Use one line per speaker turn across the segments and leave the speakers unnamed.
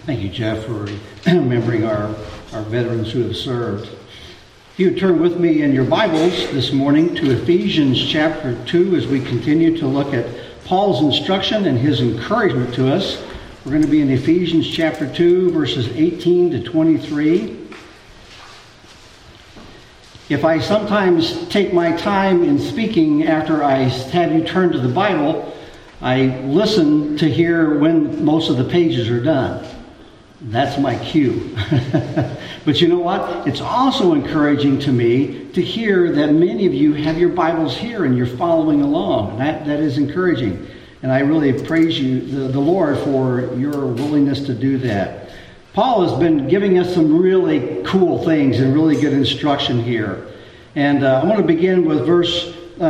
Thank you, Jeff, for remembering our veterans who have served. If you would turn with me in your Bibles this morning to Ephesians chapter 2 as we continue to look at Paul's instruction and his encouragement to us. We're going to be in Ephesians chapter 2, verses 18 to 23. If I sometimes take my time in speaking after I have you turn to the Bible, I listen to hear when most of the pages are done. That's my cue. But you know what? It's also encouraging to me to hear that many of you have your Bibles here and you're following along. That is encouraging. And I really praise you, the Lord, for your willingness to do that. Paul has been giving us some really cool things and really good instruction here. And I want to begin with verse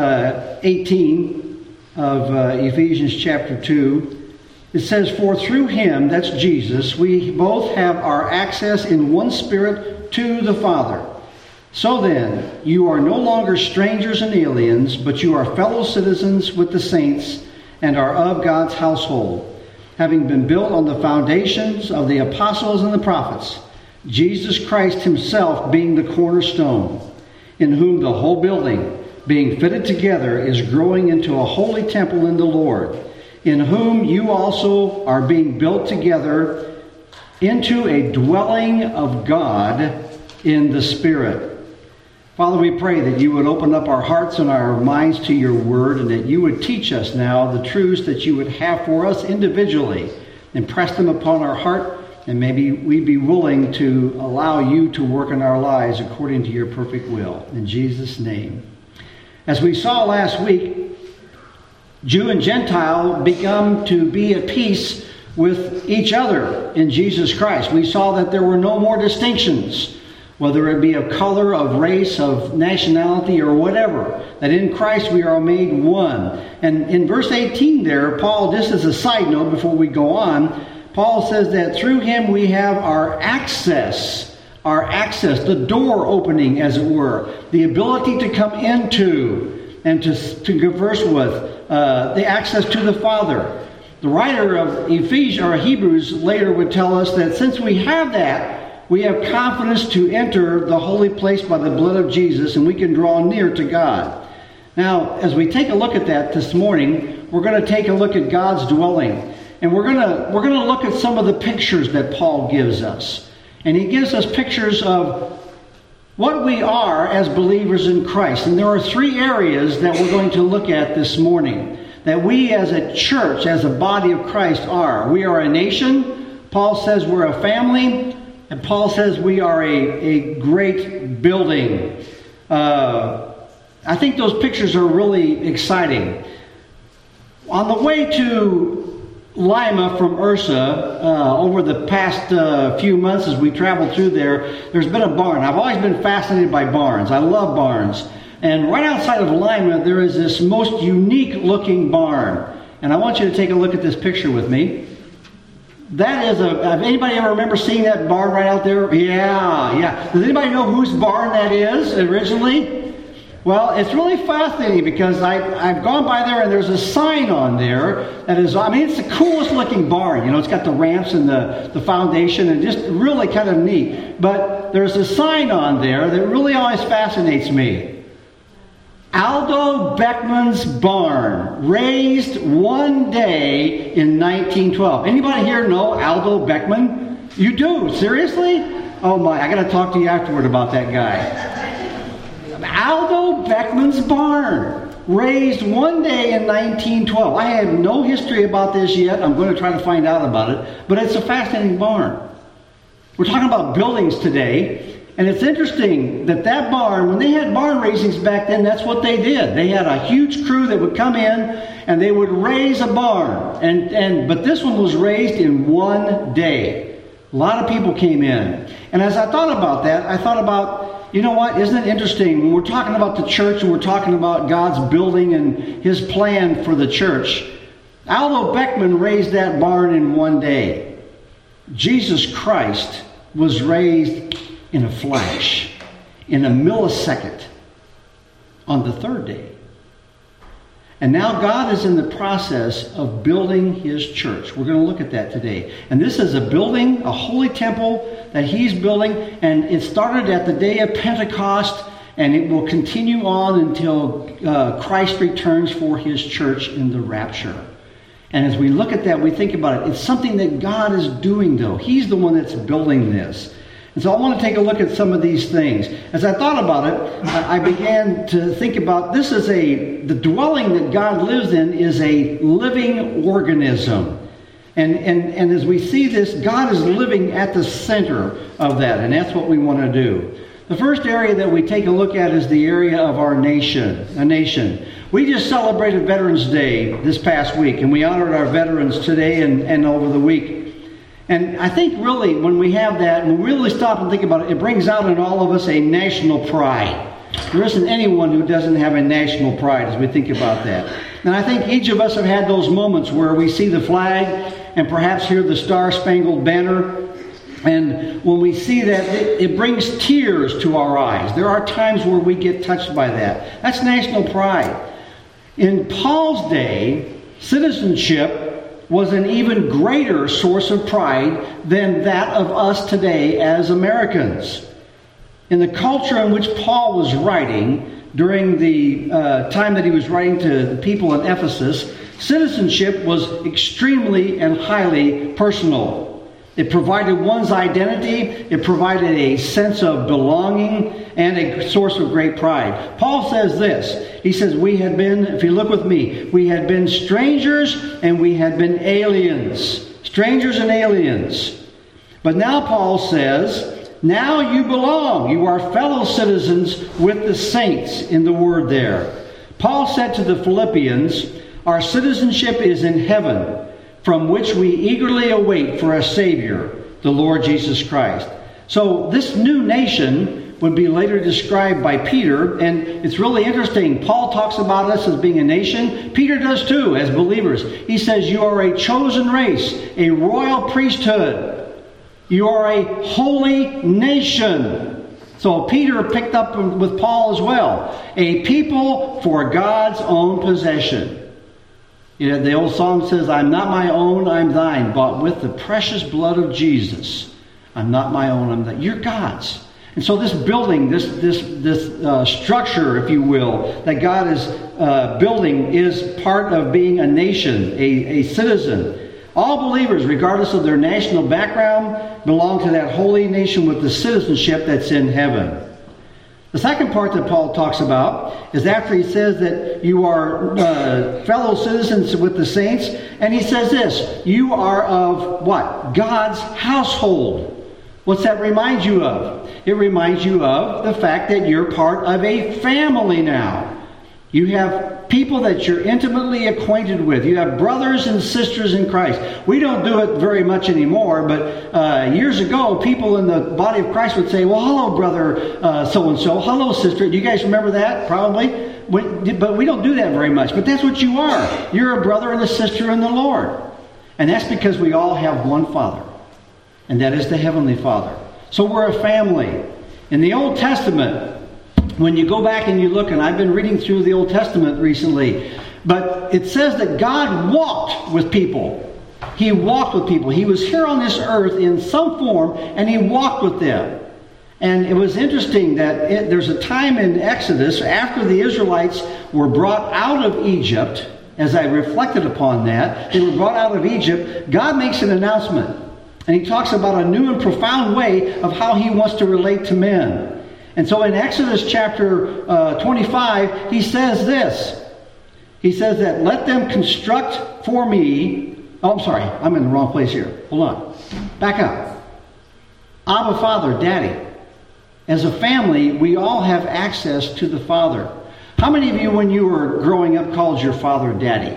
18 of Ephesians chapter 2. It says, "For through him," that's Jesus, "we both have our access in one Spirit to the Father. So then, you are no longer strangers and aliens, but you are fellow citizens with the saints and are of God's household, having been built on the foundations of the apostles and the prophets, Jesus Christ himself being the cornerstone, in whom the whole building, being fitted together, is growing into a holy temple in the Lord, in whom you also are being built together into a dwelling of God in the Spirit." Father, we pray that you would open up our hearts and our minds to your word, and that you would teach us now the truths that you would have for us individually, and press them upon our heart, and maybe we'd be willing to allow you to work in our lives according to your perfect will. In Jesus' name. As we saw last week, Jew and Gentile become to be at peace with each other in Jesus Christ. We saw that there were no more distinctions, whether it be of color, of race, of nationality, or whatever. That in Christ we are made one. And in verse 18 there, Paul, just as a side note before we go on, Paul says that through him we have our access, the door opening, as it were, the ability to come into and to converse with, the access to the Father. The writer of Ephesians or Hebrews later would tell us that since we have that, we have confidence to enter the holy place by the blood of Jesus, and we can draw near to God. Now, as we take a look at that this morning, we're going to take a look at God's dwelling, and we're going to look at some of the pictures that Paul gives us. And he gives us pictures of what we are as believers in Christ. And there are three areas that we're going to look at this morning, that we as a church, as a body of Christ are. We are a nation. Paul says we're a family. And Paul says we are a great building. I think those pictures are really exciting. On the way to Lima from Ursa, over the past few months as we traveled through there's been a barn. I've always been fascinated by barns. I love barns. And right outside of Lima, there is this most unique looking barn. And I want you to take a look at this picture with me. That is anybody ever remember seeing that barn right out there? Yeah. Does anybody know whose barn that is originally? Well, it's really fascinating because I've gone by there and there's a sign on there that is, it's the coolest looking barn. You know, it's got the ramps and the foundation and just really kind of neat. But there's a sign on there that really always fascinates me. Aldo Beckman's barn, raised one day in 1912. Anybody here know Aldo Beckman? You do? Seriously? Oh my, I got to talk to you afterward about that guy. Aldo Beckman's barn, raised one day in 1912. I have no history about this yet. I'm going to try to find out about it. But it's a fascinating barn. We're talking about buildings today. And it's interesting that barn, when they had barn raisings back then, that's what they did. They had a huge crew that would come in and they would raise a barn. But this one was raised in one day. A lot of people came in. And as I thought about that, I thought about, you know what, isn't it interesting when we're talking about the church and we're talking about God's building and his plan for the church. Aldo Beckman raised that barn in one day. Jesus Christ was raised in a flash, in a millisecond, on the third day. And now God is in the process of building his church. We're going to look at that today. And this is a building, a holy temple that he's building. And it started at the day of Pentecost. And it will continue on until Christ returns for his church in the rapture. And as we look at that, we think about it. It's something that God is doing, though. He's the one that's building this. And so I want to take a look at some of these things. As I thought about it, I began to think about this is the dwelling that God lives in is a living organism. And as we see this, God is living at the center of that. And that's what we want to do. The first area that we take a look at is the area of our nation, a nation. We just celebrated Veterans Day this past week, and we honored our veterans today and over the week. And I think really when we have that, and we really stop and think about it, it brings out in all of us a national pride. There isn't anyone who doesn't have a national pride as we think about that. And I think each of us have had those moments where we see the flag and perhaps hear the Star-Spangled Banner. And when we see that, it brings tears to our eyes. There are times where we get touched by that. That's national pride. In Paul's day, citizenship was an even greater source of pride than that of us today as Americans. In the culture in which Paul was writing, during the time that he was writing to the people in Ephesus, citizenship was extremely and highly personal. It provided one's identity, it provided a sense of belonging, and a source of great pride. Paul says this, he says, we had been, if you look with me, we had been strangers and we had been aliens. Strangers and aliens. But now Paul says, now you belong. You are fellow citizens with the saints in the word there. Paul said to the Philippians, our citizenship is in heaven, from which we eagerly await for a Savior, the Lord Jesus Christ. So this new nation would be later described by Peter, and it's really interesting. Paul talks about us as being a nation. Peter does too, as believers. He says, you are a chosen race, a royal priesthood. You are a holy nation. So Peter picked up with Paul as well. A people for God's own possession. You know, the old song says, I'm not my own, I'm thine, bought with the precious blood of Jesus. I'm not my own, I'm thine. You're God's. And so this building, this structure, if you will, that God is building is part of being a nation, a citizen. All believers, regardless of their national background, belong to that holy nation with the citizenship that's in heaven. The second part that Paul talks about is after he says that you are fellow citizens with the saints, and he says this, you are of what? God's household. What's that remind you of? It reminds you of the fact that you're part of a family now. You have people that you're intimately acquainted with. You have brothers and sisters in Christ. We don't do it very much anymore, but years ago, people in the body of Christ would say, well, hello, brother so-and-so. Hello, sister. Do you guys remember that? Probably. But we don't do that very much. But that's what you are. You're a brother and a sister in the Lord. And that's because we all have one Father. And that is the Heavenly Father. So we're a family. In the Old Testament, when you go back and you look, and I've been reading through the Old Testament recently, but it says that God walked with people. He walked with people. He was here on this earth in some form, and he walked with them. And it was interesting that there's a time in Exodus, after the Israelites were brought out of Egypt, as I reflected upon that, they were brought out of Egypt, God makes an announcement. And he talks about a new and profound way of how he wants to relate to men. And so in Exodus chapter 25, he says this. He says that, let them construct for me... Oh, I'm sorry. I'm in the wrong place here. Hold on. Back up. Abba, Father, Daddy. As a family, we all have access to the Father. How many of you, when you were growing up, called your father Daddy?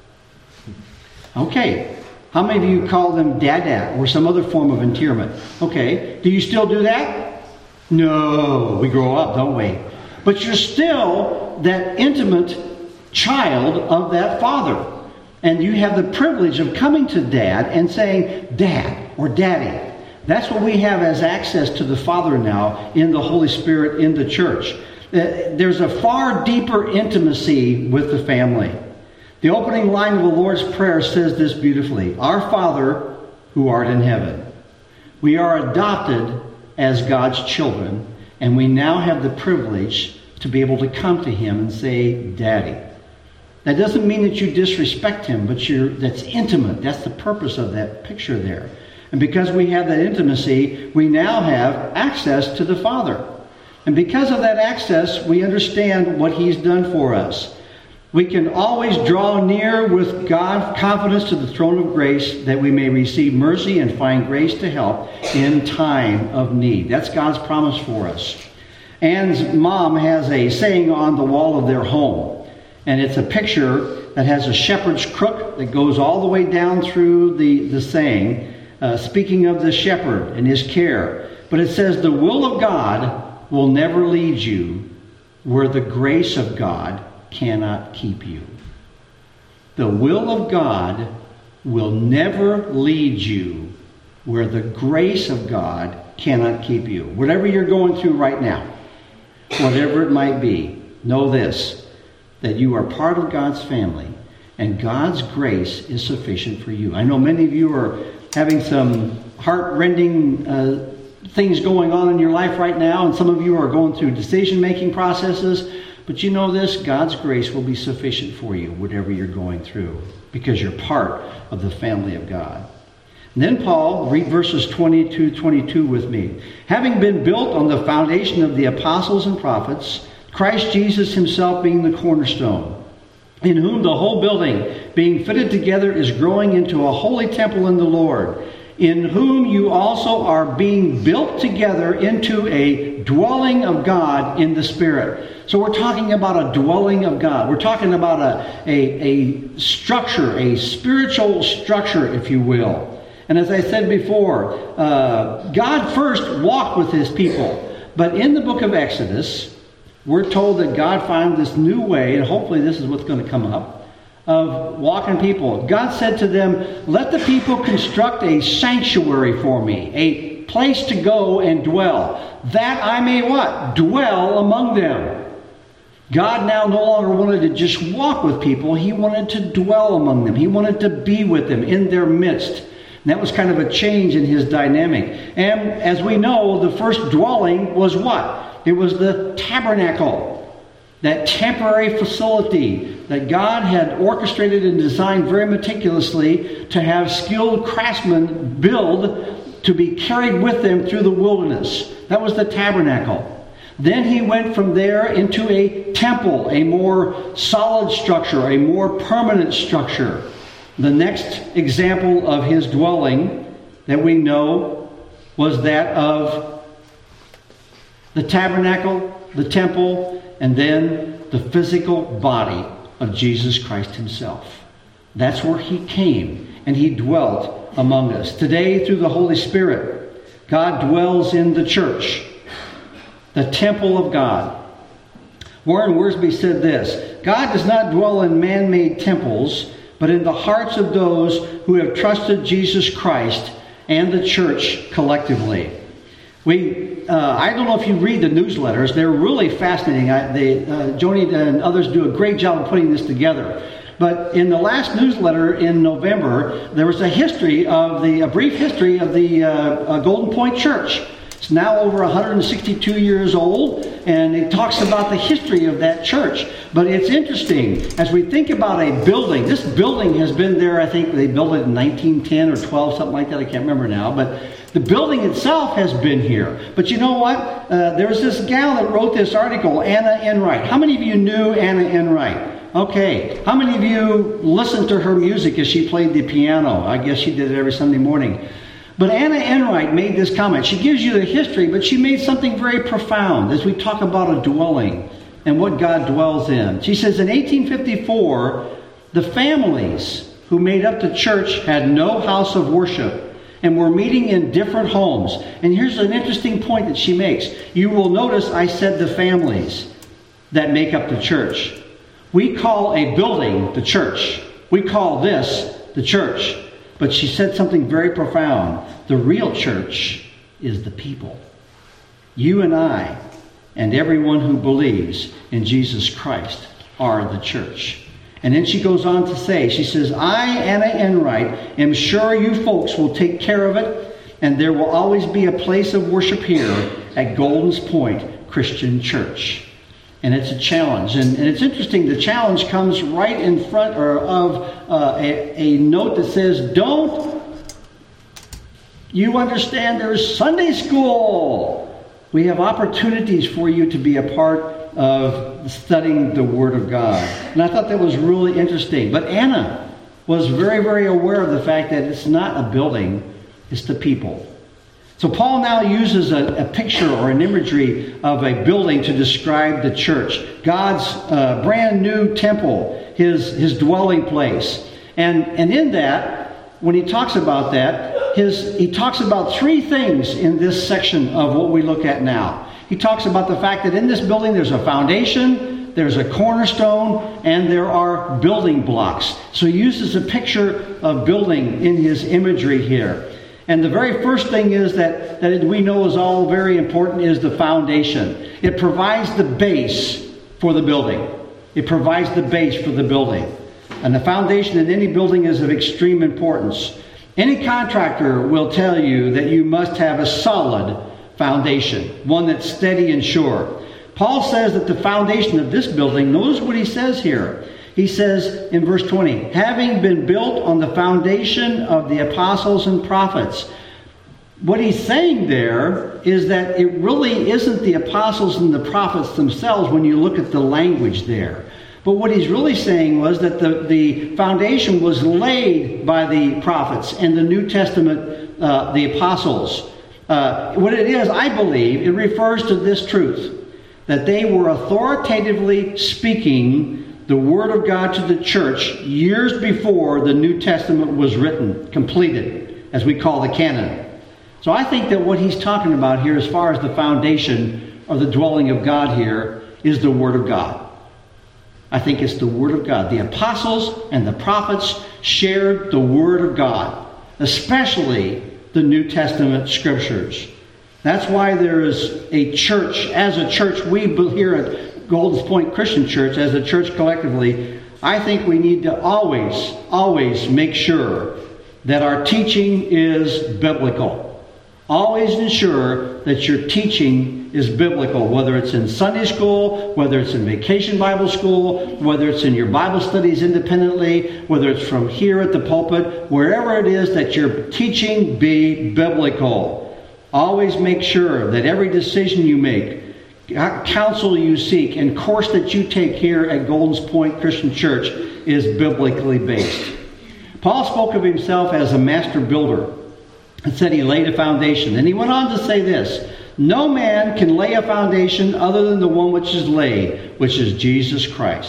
Okay. How many of you call them Dada or some other form of endearment? Okay. Do you still do that? No, we grow up, don't we? But you're still that intimate child of that father. And you have the privilege of coming to Dad and saying, Dad or Daddy. That's what we have as access to the Father now in the Holy Spirit in the church. There's a far deeper intimacy with the family. The opening line of the Lord's Prayer says this beautifully: Our Father who art in heaven. We are adopted as God's children, and we now have the privilege to be able to come to Him and say, Daddy. That doesn't mean that you disrespect Him, but that's intimate. That's the purpose of that picture there. And because we have that intimacy, we now have access to the Father. And because of that access, we understand what He's done for us. We can always draw near with God, confidence to the throne of grace, that we may receive mercy and find grace to help in time of need. That's God's promise for us. Ann's mom has a saying on the wall of their home. And it's a picture that has a shepherd's crook that goes all the way down through the saying, speaking of the shepherd and his care. But it says, the will of God will never lead you where the grace of God cannot keep you. The will of God will never lead you where the grace of God cannot keep you. Whatever you're going through right now, whatever it might be, know this, that you are part of God's family, and God's grace is sufficient for you. I know many of you are having some heart-rending things going on in your life right now, and some of you are going through decision-making processes, but you know this, God's grace will be sufficient for you, whatever you're going through, because you're part of the family of God. And then Paul, read verses 20-22 with me. Having been built on the foundation of the apostles and prophets, Christ Jesus himself being the cornerstone, in whom the whole building, being fitted together, is growing into a holy temple in the Lord, in whom you also are being built together into a dwelling of God in the Spirit. So we're talking about a dwelling of God. We're talking about a structure, a spiritual structure, if you will. And as I said before, God first walked with his people. But in the book of Exodus, we're told that God found this new way, and hopefully this is what's going to come up, of walking people. God said to them, let the people construct a sanctuary for me, a place to go and dwell, that I may what? Dwell among them. God now no longer wanted to just walk with people. He wanted to dwell among them. He wanted to be with them in their midst. And that was kind of a change in his dynamic. And as we know, the first dwelling was what? It was the tabernacle, that temporary facility that God had orchestrated and designed very meticulously to have skilled craftsmen build to be carried with them through the wilderness. That was the tabernacle. Then he went from there into a temple, a more solid structure, a more permanent structure. The next example of his dwelling that we know was that of the tabernacle, the temple, and then the physical body of Jesus Christ himself. That's where he came, and he dwelt among us. Today, through the Holy Spirit, God dwells in the church, the temple of God. Warren Wiersbe said this: God does not dwell in man-made temples, but in the hearts of those who have trusted Jesus Christ and the church collectively. I don't know if you read the newsletters. They're really fascinating. Joni and others do a great job of putting this together. But in the last newsletter in November, there was a brief history of the Golden Point Church. It's now over 162 years old, and it talks about the history of that church. But it's interesting, as we think about a building, this building has been there, I think they built it in 1910 or 12, something like that, I can't remember now, but the building itself has been here. But you know what? There was this gal that wrote this article, Anna Enright. How many of you knew Anna Enright? Okay. How many of you listened to her music as she played the piano? I guess she did it every Sunday morning. But Anna Enright made this comment. She gives you the history, but she made something very profound as we talk about a dwelling and what God dwells in. She says, in 1854, the families who made up the church had no house of worship and were meeting in different homes. And here's an interesting point that she makes. You will notice I said the families that make up the church. We call a building the church. We call this the church. But she said something very profound. The real church is the people. You and I and everyone who believes in Jesus Christ are the church. And then she goes on to say, she says, I, Anna Enright, am sure you folks will take care of it, and there will always be a place of worship here at Goldens Point Christian Church. And it's a challenge. And it's interesting, the challenge comes right in front of a note that says, don't you understand there's Sunday school? We have opportunities for you to be a part of studying the Word of God. And I thought that was really interesting. But Anna was very, very aware of the fact that it's not a building, it's the people. So Paul now uses a picture or an imagery of a building to describe the church. God's brand new temple, his dwelling place. And in that, when he talks about that, he talks about three things in this section of what we look at now. He talks about the fact that in this building there's a foundation, there's a cornerstone, and there are building blocks. So he uses a picture of building in his imagery here. And the very first thing is that we know is all very important is the foundation. It provides the base for the building. It provides the base for the building. And the foundation in any building is of extreme importance. Any contractor will tell you that you must have a solid foundation, one that's steady and sure. Paul says that the foundation of this building, notice what he says here. He says in verse 20, having been built on the foundation of the apostles and prophets. What he's saying there is that it really isn't the apostles and the prophets themselves when you look at the language there. But what he's really saying was that the foundation was laid by the prophets and the New Testament, the apostles. What it is, I believe, it refers to this truth, that they were authoritatively speaking the Word of God to the church years before the New Testament was written, completed, as we call the canon. So I think that what he's talking about here as far as the foundation of the dwelling of God here is the Word of God. I think it's the Word of God. The apostles and the prophets shared the Word of God, especially the New Testament scriptures. That's why there is a church. As a church, we here at Goldens Point Christian Church, as a church collectively, I think we need to always make sure that our teaching is biblical. Always ensure that your teaching is biblical, whether it's in Sunday school, whether it's in Vacation Bible School, whether it's in your Bible studies independently, whether it's from here at the pulpit, wherever it is that your teaching be biblical. Always make sure that every decision you make, counsel you seek, and course that you take here at Goldens Point Christian Church is biblically based. Paul spoke of himself as a master builder and said he laid a foundation. And he went on to say this, no man can lay a foundation other than the one which is laid, which is Jesus Christ.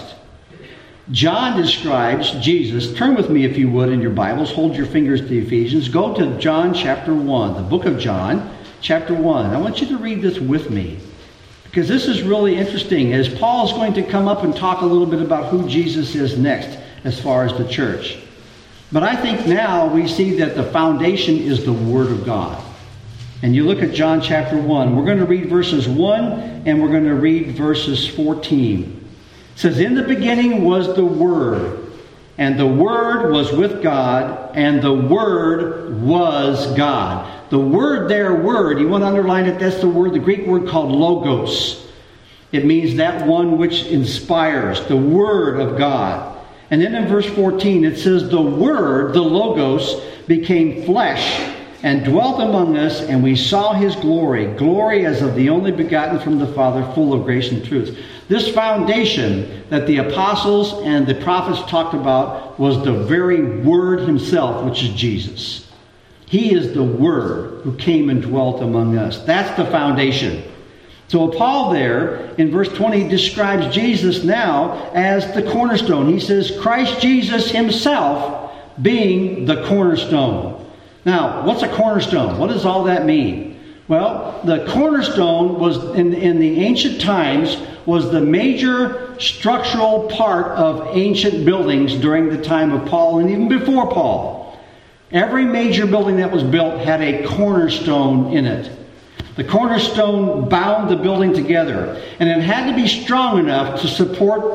John describes Jesus. Turn with me, if you would, in your Bibles. Hold your fingers to Ephesians. Go to John chapter 1, the book of John, chapter 1. I want you to read this with me, because this is really interesting, as Paul is going to come up and talk a little bit about who Jesus is next as far as the church. But I think now we see that the foundation is the Word of God. And you look at John chapter 1. We're going to read verses 1 and we're going to read verses 14. It says, in the beginning was the Word, and the Word was with God, and the Word was God. The word there, word, you want to underline it, that's the word, the Greek word called logos. It means that one which inspires, the Word of God. And then in verse 14 it says, the Word, the logos, became flesh and dwelt among us, and we saw His glory, glory as of the only begotten from the Father, full of grace and truth. This foundation that the apostles and the prophets talked about was the very Word Himself, which is Jesus. He is the Word who came and dwelt among us. That's the foundation. So Paul there in verse 20 describes Jesus now as the cornerstone. He says Christ Jesus Himself being the cornerstone. Now, what's a cornerstone? What does all that mean? Well, the cornerstone was in the ancient times was the major structural part of ancient buildings during the time of Paul and even before Paul. Every major building that was built had a cornerstone in it. The cornerstone bound the building together, and it had to be strong enough to support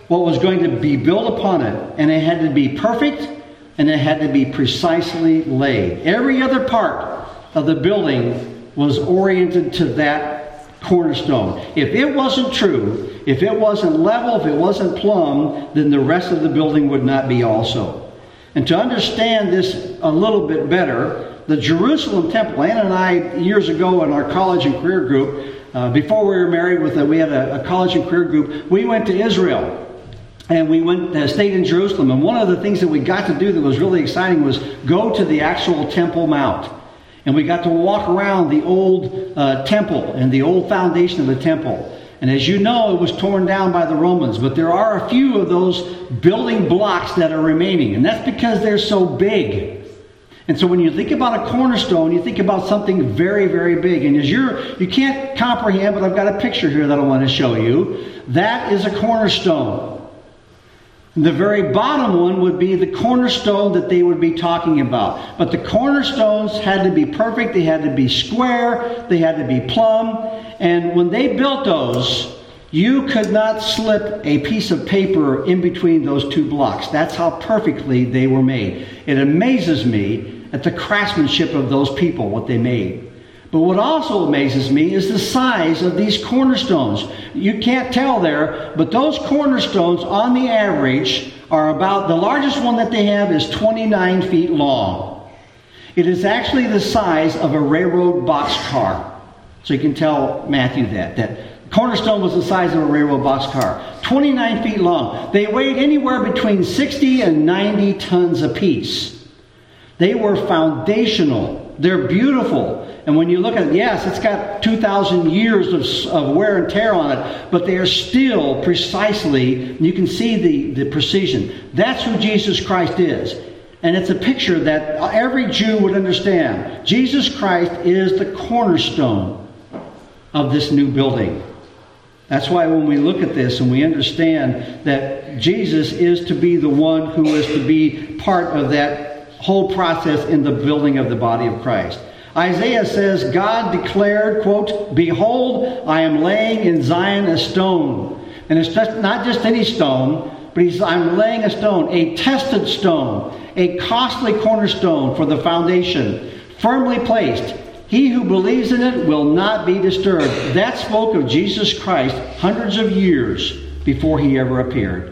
what was going to be built upon it. And it had to be perfect, and it had to be precisely laid. Every other part of the building was oriented to that cornerstone. If it wasn't true, if it wasn't level, if it wasn't plumb, then the rest of the building would not be also. And to understand this a little bit better, the Jerusalem temple, Ann and I, years ago in our college and career group, before we were married, we had a college and career group, we went to Israel. And we stayed in Jerusalem. And one of the things that we got to do that was really exciting was go to the actual Temple Mount. And we got to walk around the old temple and the old foundation of the temple. And as you know, it was torn down by the Romans. But there are a few of those building blocks that are remaining. And that's because they're so big. And so when you think about a cornerstone, you think about something very, very big. And as you can't comprehend, but I've got a picture here that I want to show you. That is a cornerstone. The very bottom one would be the cornerstone that they would be talking about. But the cornerstones had to be perfect. They had to be square. They had to be plumb. And when they built those, you could not slip a piece of paper in between those two blocks. That's how perfectly they were made. It amazes me at the craftsmanship of those people, what they made. But what also amazes me is the size of these cornerstones. You can't tell there, but those cornerstones on the average are about, the largest one that they have is 29 feet long. It is actually the size of a railroad boxcar. So you can tell Matthew that cornerstone was the size of a railroad boxcar. 29 feet long. They weighed anywhere between 60 and 90 tons apiece. They were foundational. They're beautiful. And when you look at it, yes, it's got 2,000 years of wear and tear on it, but they are still precisely, you can see the precision. That's who Jesus Christ is. And it's a picture that every Jew would understand. Jesus Christ is the cornerstone of this new building. That's why when we look at this and we understand that Jesus is to be the one who is to be part of that whole process in the building of the body of Christ. Isaiah says, God declared, quote, "Behold, I am laying in Zion a stone." And it's not just any stone, but I'm laying a stone, a tested stone, a costly cornerstone for the foundation, firmly placed. He who believes in it will not be disturbed. That spoke of Jesus Christ hundreds of years before he ever appeared.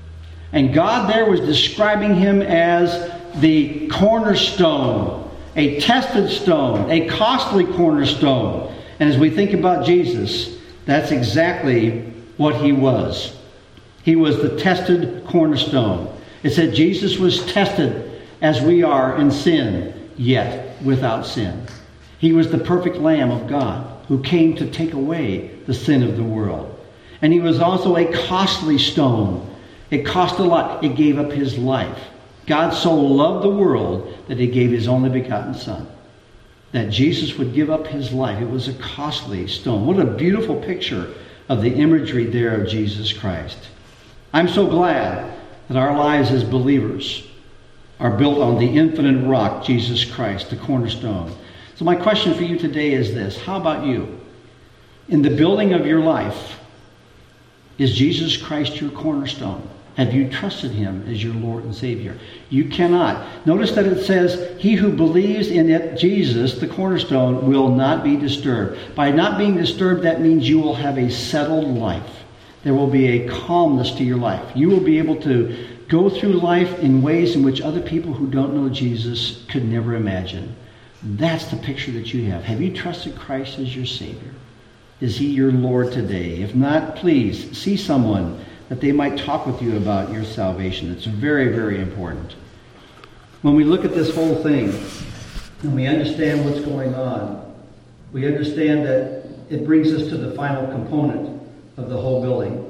And God there was describing him as the cornerstone. A tested stone, a costly cornerstone. And as we think about Jesus, that's exactly what he was. He was the tested cornerstone. It said Jesus was tested as we are in sin, yet without sin. He was the perfect Lamb of God who came to take away the sin of the world. And he was also a costly stone. It cost a lot. It gave up his life. God so loved the world that he gave his only begotten Son. That Jesus would give up his life. It was a costly stone. What a beautiful picture of the imagery there of Jesus Christ. I'm so glad that our lives as believers are built on the infinite rock, Jesus Christ, the cornerstone. So my question for you today is this. How about you? In the building of your life, is Jesus Christ your cornerstone? Have you trusted him as your Lord and Savior? You cannot. Notice that it says, he who believes in it, Jesus, the cornerstone, will not be disturbed. By not being disturbed, that means you will have a settled life. There will be a calmness to your life. You will be able to go through life in ways in which other people who don't know Jesus could never imagine. That's the picture that you have. Have you trusted Christ as your Savior? Is he your Lord today? If not, please see someone that they might talk with you about your salvation. It's very, very important. When we look at this whole thing and we understand what's going on, we understand that it brings us to the final component of the whole building.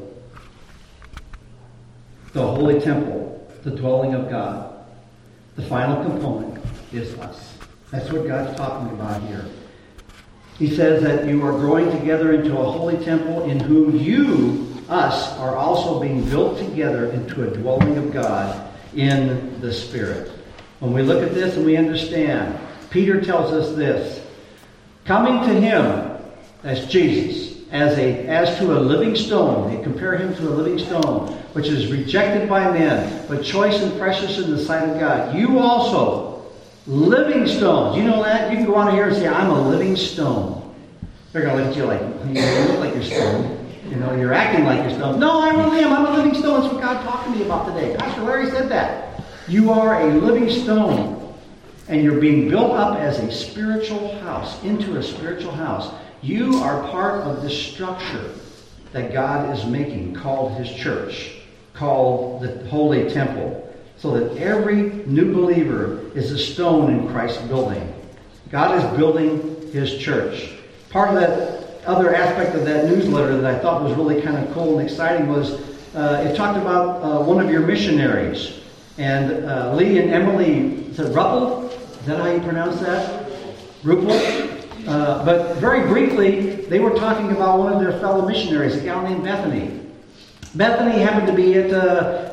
The holy temple, the dwelling of God. The final component is us. That's what God's talking about here. He says that you are growing together into a holy temple in whom you, us, are also being built together into a dwelling of God in the Spirit. When we look at this and we understand, Peter tells us this. Coming to him, that's Jesus, as to a living stone. They compare him to a living stone, which is rejected by men, but choice and precious in the sight of God. You also, living stones. You know that? You can go out here and say, I'm a living stone. They're going to look at you like, you look like you're stone. You know, you're acting like you're stone. No, I really am. I'm a living stone. That's what God talked to me about today. Pastor Larry said that. You are a living stone, and you're being built up as a spiritual house, into a spiritual house. You are part of this structure that God is making, called his church, called the Holy Temple, so that every new believer is a stone in Christ's building. God is building his church. Part of that other aspect of that newsletter that I thought was really kind of cool and exciting was it talked about one of your missionaries. And Lee and Emily, is it Ruppel? Is that how you pronounce that? Ruppel? But very briefly, they were talking about one of their fellow missionaries, a gal named Bethany. Bethany happened to be at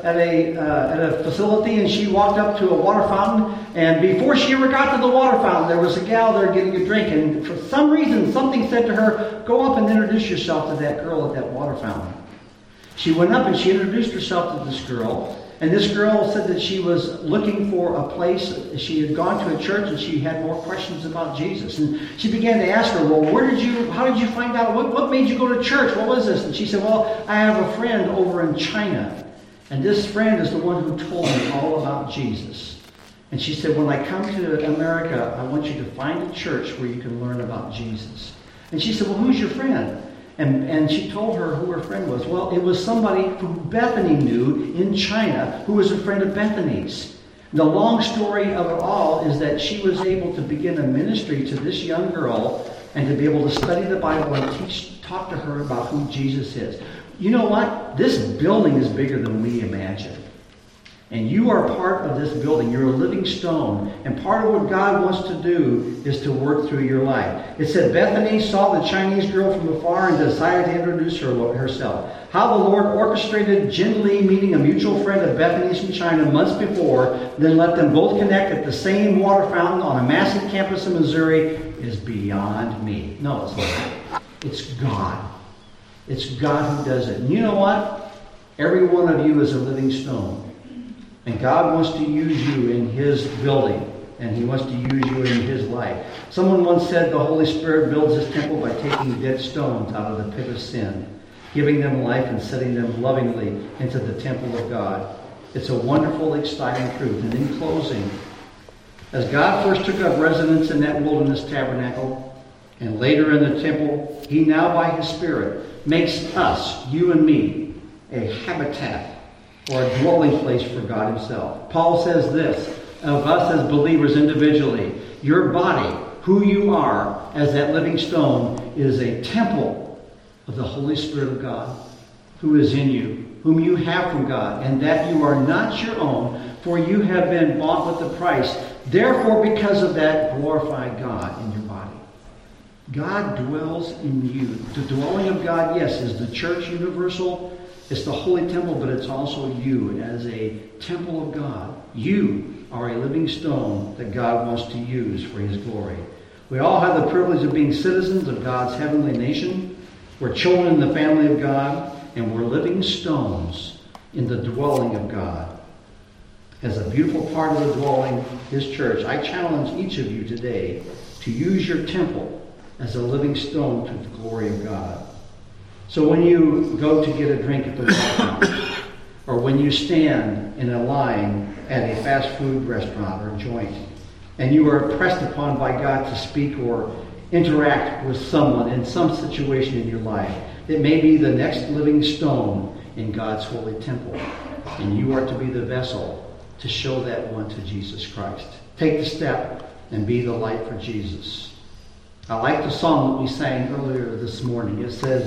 a facility, and she walked up to a water fountain. And before she ever got to the water fountain, there was a gal there getting a drink. And for some reason, something said to her, "Go up and introduce yourself to that girl at that water fountain." She went up and she introduced herself to this girl. And this girl said that she was looking for a place. She had gone to a church and she had more questions about Jesus. And she began to ask her, well, how did you find out? What made you go to church? What was this? And she said, well, I have a friend over in China. And this friend is the one who told me all about Jesus. And she said, when I come to America, I want you to find a church where you can learn about Jesus. And she said, well, who's your friend? And she told her who her friend was. Well, it was somebody who Bethany knew in China who was a friend of Bethany's. The long story of it all is that she was able to begin a ministry to this young girl and to be able to study the Bible and talk to her about who Jesus is. You know what? This building is bigger than we imagine. And you are part of this building. You're a living stone. And part of what God wants to do is to work through your life. It said Bethany saw the Chinese girl from afar and decided to introduce herself. How the Lord orchestrated Jin Lee meeting a mutual friend of Bethany's from China months before, then let them both connect at the same water fountain on a massive campus in Missouri is beyond me. No, it's not. It's God. It's God who does it. And you know what? Every one of you is a living stone. And God wants to use you in his building. And he wants to use you in his life. Someone once said the Holy Spirit builds his temple by taking dead stones out of the pit of sin, giving them life and setting them lovingly into the temple of God. It's a wonderful, exciting truth. And in closing, as God first took up residence in that wilderness tabernacle, and later in the temple, he now by his Spirit makes us, you and me, a habitat or a dwelling place for God himself. Paul says this of us as believers individually: your body, who you are as that living stone, is a temple of the Holy Spirit of God who is in you, whom you have from God, and that you are not your own, for you have been bought with a price. Therefore, because of that, glorify God in your body. God dwells in you. The dwelling of God, yes, is the church universal. It's the holy temple, but it's also you as a temple of God. You are a living stone that God wants to use for his glory. We all have the privilege of being citizens of God's heavenly nation. We're children in the family of God, and we're living stones in the dwelling of God. As a beautiful part of the dwelling, his church, I challenge each of you today to use your temple as a living stone to the glory of God. So when you go to get a drink at the restaurant, or when you stand in a line at a fast food restaurant or joint, and you are pressed upon by God to speak or interact with someone in some situation in your life, it may be the next living stone in God's holy temple. And you are to be the vessel to show that one to Jesus Christ. Take the step and be the light for Jesus. I like the song that we sang earlier this morning. It says,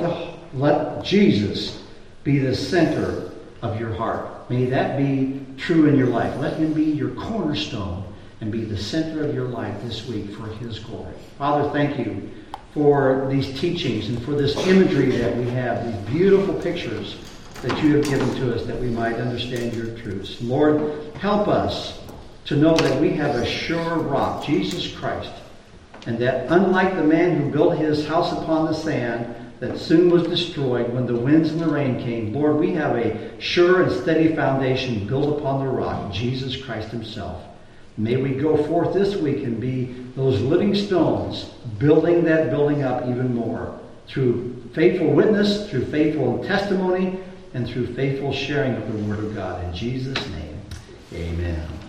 let Jesus be the center of your heart. May that be true in your life. Let him be your cornerstone and be the center of your life this week for his glory. Father, thank you for these teachings and for this imagery that we have, these beautiful pictures that you have given to us that we might understand your truths. Lord, help us to know that we have a sure rock, Jesus Christ, and that unlike the man who built his house upon the sand, that soon was destroyed when the winds and the rain came. Lord, we have a sure and steady foundation built upon the rock, Jesus Christ himself. May we go forth this week and be those living stones, building that building up even more through faithful witness, through faithful testimony, and through faithful sharing of the Word of God. In Jesus' name, amen.